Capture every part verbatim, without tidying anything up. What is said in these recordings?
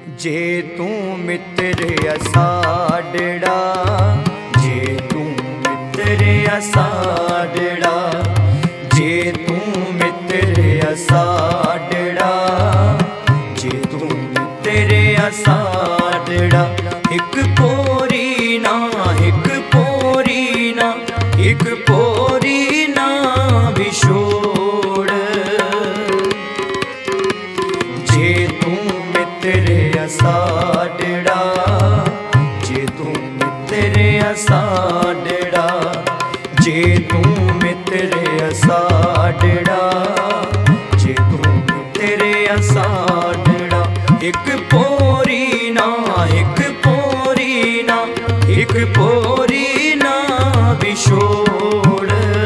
जे तू मित्र असाडड़ा, जे तू मित्र असाडड़ा, जे तू मित्र असाडड़ा, जे तू मित्र असाडड़ा। एक पोरी ना एक पोरी ना एक पोरी ना विछोड़, जे तू मित्र असाडड़ा, जे तू मित्र असाडड़ा, जे तू मित्र असाडड़ा, जे तू मित्र असाडड़ा। एक पोरी ना एक पोरी ना एक पोरी ना विछोड़,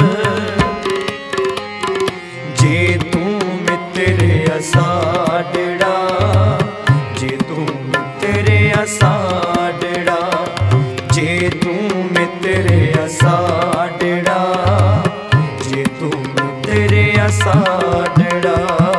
जे तू मित्र असाडड़ा, जे तू मित्र असाडड़ा, जे तू मित्र असाडड़ा, जे तू मित्र असाडड़ा।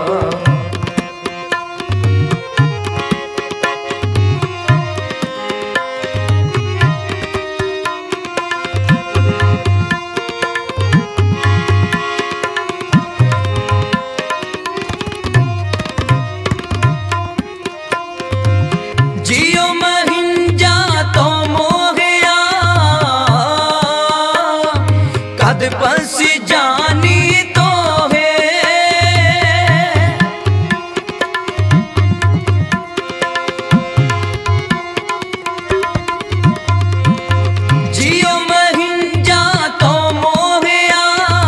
जियो महिंजा तो मोहया कद बस जानी तो है, जियो महिंजा तो मोहया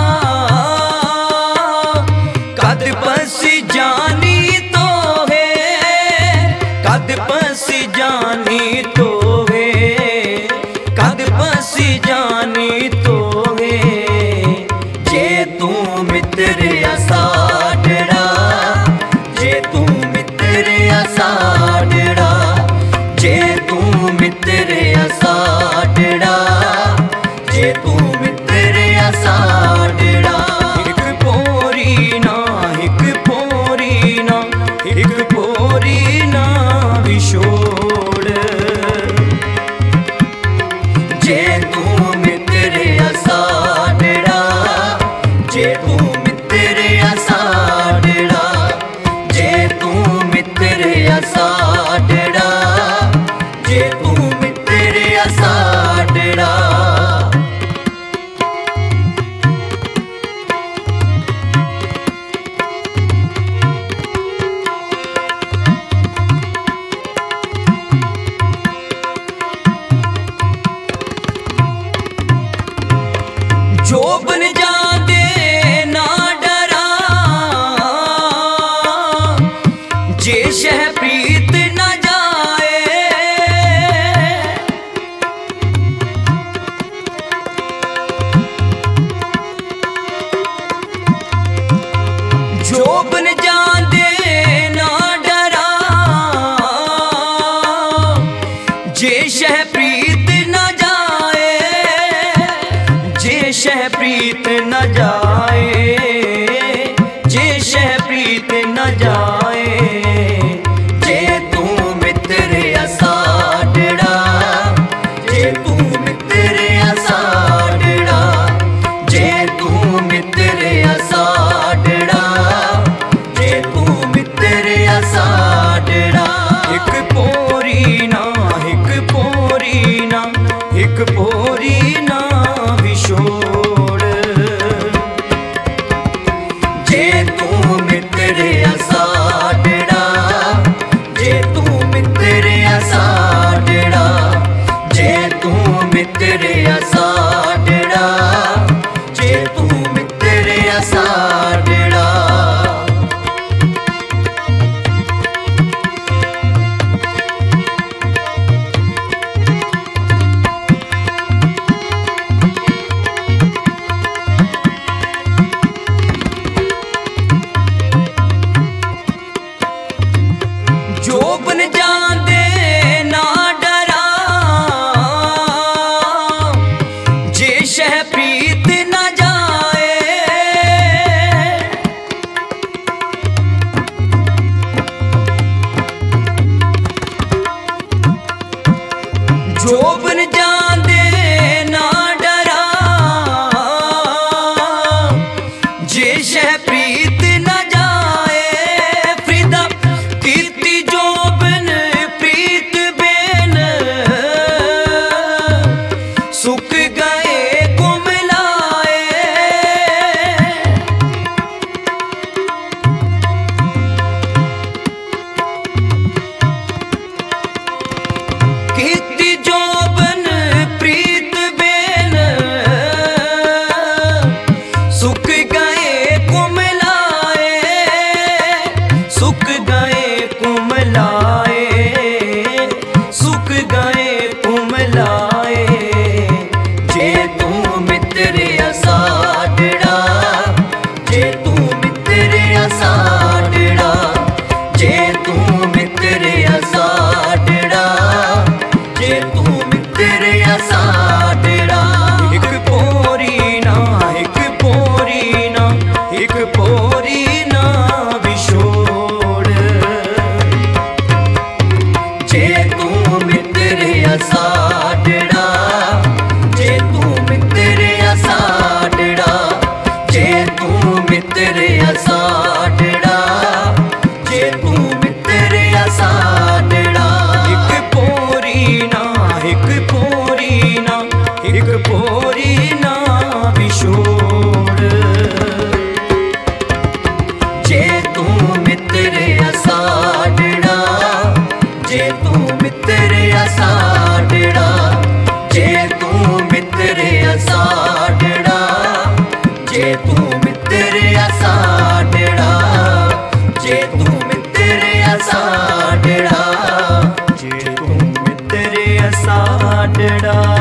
कद बस जानी तो है, कद बस जानी तो है, कद बस जानी तो है। जे तू मित्र असाडड़ा, जे तू मित्र असाडड़ा, जे तू मित्र असाडड़ा, जे तू मित्र असाडड़ा। एक पोरी ना एक पोरी ना एक पोरी ना विछोड़, जे तू मित्र असाडड़ा, जे तू मित्र असाडड़ा, जे तू मित्र असाडड़ा, जे तू मित्र असाडड़ा। जो बन जाते ना डरा, जे शह प्रीत न जाए, जो बन जाते ना डरा, जे शह प्रीत न जाए, जे शह प्रीत न जाए, जे शह प्रीत न जाए। जे तू मित्र असाडड़ा, जे तू मित्र असाडड़ा, जे तू मित्र असाडड़ा, जे तू मित्र असाडड़ा। एक पोरी ना एक पोरी ना एक पोरी ना विछोड़, जे तू मित्र असाडड़ा, जे तू मित्र असाडड़ा, जे तू मित्र असाडड़ा, जे तू मित्र असाडड़ा। जो बन जाते ना डरा, जे शह प्रीत न जाए, ਸਾਡੜਾ।